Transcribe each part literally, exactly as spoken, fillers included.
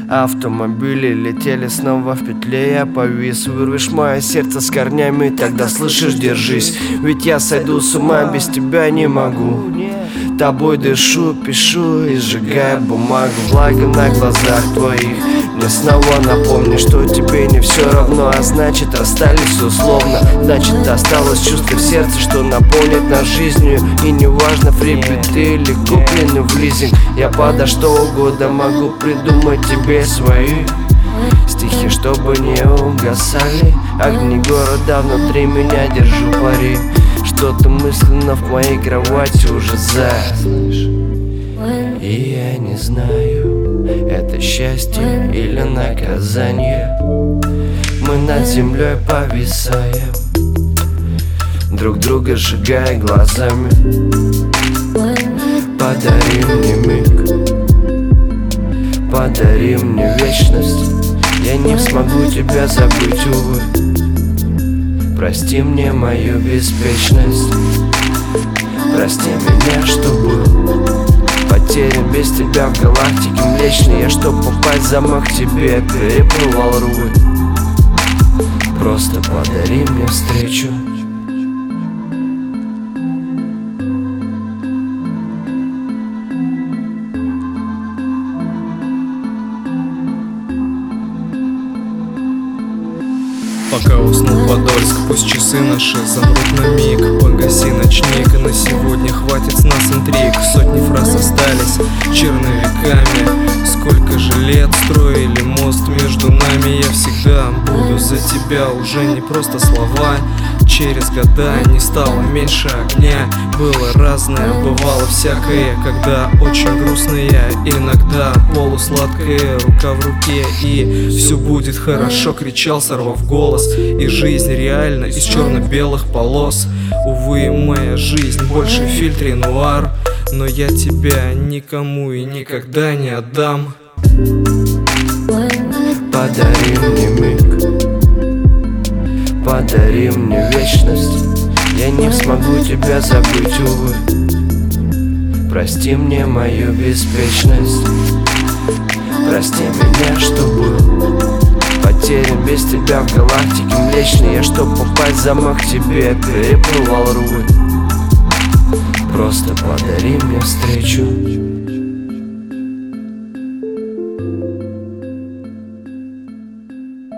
Автомобили летели снова в петле, я повис. Вырвешь мое сердце с корнями, тогда слышишь, держись. Ведь я сойду с ума, без тебя не могу. Тобой дышу, пишу и сжигаю бумагу. Влага на глазах твоих мне снова напомни, что тебе не все равно. А значит, расстались условно. Значит, осталось чувство в сердце, что наполнит нас жизнью. И неважно, фрибиты или куплены в лизинг, я подо что угодно могу придумать тебе свои стихи, чтобы не угасали огни города внутри меня. Держу пари, что-то мысленно в моей кровати уже заснешь. И я не знаю, это счастье или наказание. Мы над землей повисаем, друг друга сжигая глазами. Подари мне миг, подари мне вечность. Я не смогу тебя забыть, увы. Прости мне мою беспечность. Прости меня, что был потерян без тебя в галактике Млечной. Я, чтоб попасть в замок к тебе, переплывал рвы. Просто подари мне встречу. Пока уснул Подольск, пусть часы наши замрут на миг. Погаси ночник, и на сегодня хватит с нас интриг. Сотни фраз остались черновиками. Сколько же лет строили мост между нами. Я всегда буду за тебя, уже не просто слова. Через года не стало меньше огня. Было разное, бывало всякое, когда очень грустное, иногда полусладкое, рука в руке. И все будет хорошо, кричал, сорвав голос. И жизнь реально из черно-белых полос. Увы, моя жизнь больше в фильтре нуар. Но я тебя никому и никогда не отдам. Подари мне миг, подари мне вечность. Я не смогу тебя забыть, увы. Прости мне мою беспечность. Прости меня, что был потерян без тебя в галактике Млечной. Я, чтоб попасть в замок к тебе, переплывал рвы. Просто подари мне встречу.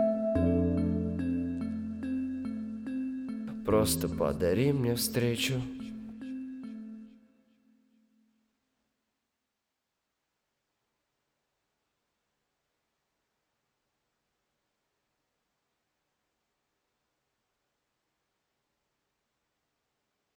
Просто подари мне встречу.